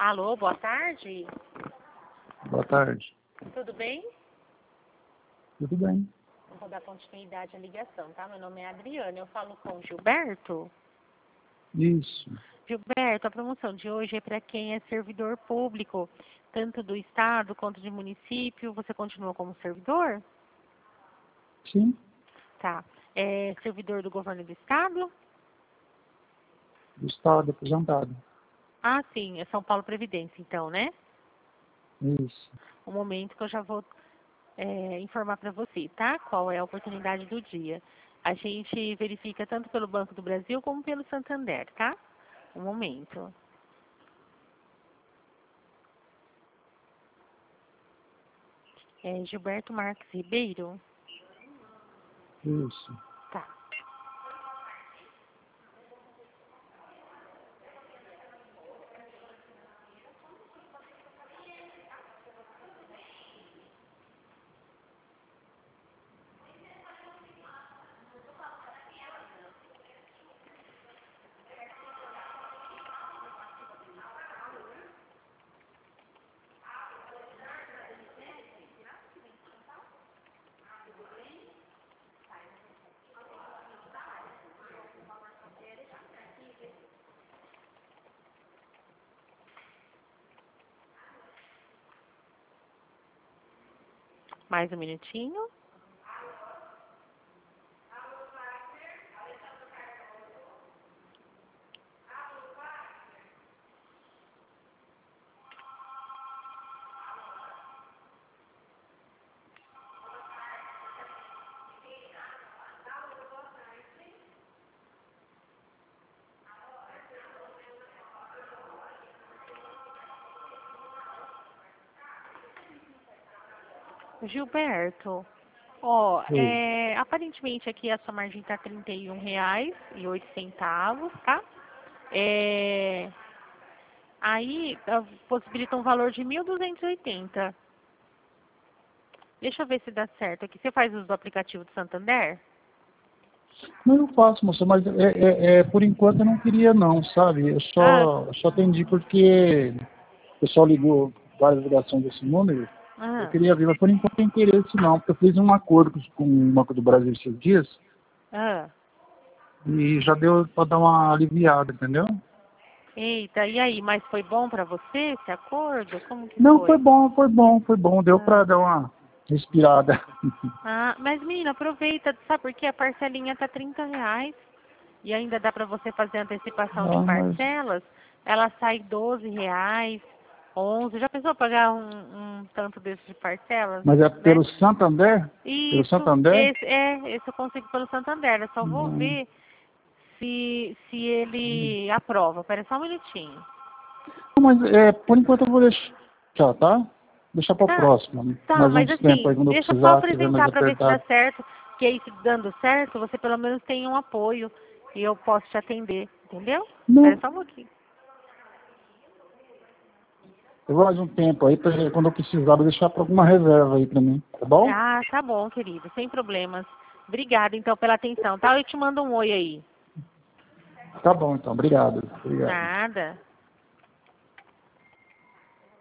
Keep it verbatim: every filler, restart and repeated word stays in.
Alô, boa tarde. Boa tarde. Tudo bem? Tudo bem. Vou dar continuidade à ligação, tá? Meu nome é Adriana, eu falo com o Gilberto. Isso. Gilberto, a promoção de hoje é para quem é servidor público, tanto do Estado quanto de município. Você continua como servidor? Sim. Tá. É servidor do governo do Estado? Do Estado, aposentado. Ah, sim, é São Paulo Previdência, então, né? Isso. Um momento que eu já vou é, informar para você, tá? Qual é a oportunidade do dia. A gente verifica tanto pelo Banco do Brasil como pelo Santander, tá? Um momento. É Gilberto Marques Ribeiro? Isso. Tá. Mais um minutinho. Gilberto, ó, Oi. é, aparentemente aqui a sua margem está trinta e um reais e oito centavos, tá? É, aí ah, possibilita um valor de mil duzentos e oitenta. Deixa eu ver se dá certo aqui. Você faz uso do aplicativo do Santander? Não, eu faço, moça, mas é, é, é, por enquanto eu não queria não, sabe? Eu Ah, só, só atendi porque o pessoal ligou várias ligações desse número. Eu ah, queria ver, mas por enquanto não tem interesse não, porque eu fiz um acordo com com o Banco do Brasil esses dias ah. e já deu para dar uma aliviada, entendeu? Eita, e aí, mas foi bom pra você esse acordo? Como que Não, foi foi? bom, foi bom, foi bom. Deu Ah, para dar uma respirada. ah, mas menina, aproveita, sabe por quê? A parcelinha tá trinta reais e ainda dá pra você fazer antecipação de Ah, mas parcelas. Ela sai doze reais, onze. Já pensou pagar um, um tanto desse de parcelas, Mas é né? pelo Santander? Pelo Isso, Santander? esse, é, esse eu consigo pelo Santander. Eu só vou Não. ver se, se ele aprova. Pera só um minutinho. Mas é, por enquanto eu vou deixar, tá? Deixar para o Tá, próximo. tá, Mais mas uns tempos assim, aí, quando eu deixa eu só precisar, estiver mais apresentar para ver se dá apertado. certo, que aí se dando certo, você pelo menos tem um apoio e eu posso te atender, entendeu? Espera Não, só um pouquinho. eu vou mais um tempo aí, pra, quando eu precisar, eu vou deixar para alguma reserva aí para mim, tá bom? Ah, tá bom, querido, sem problemas. Obrigada, então, pela atenção, tá? Eu te mando um oi aí. Tá bom, então. Obrigado. Obrigado. Nada.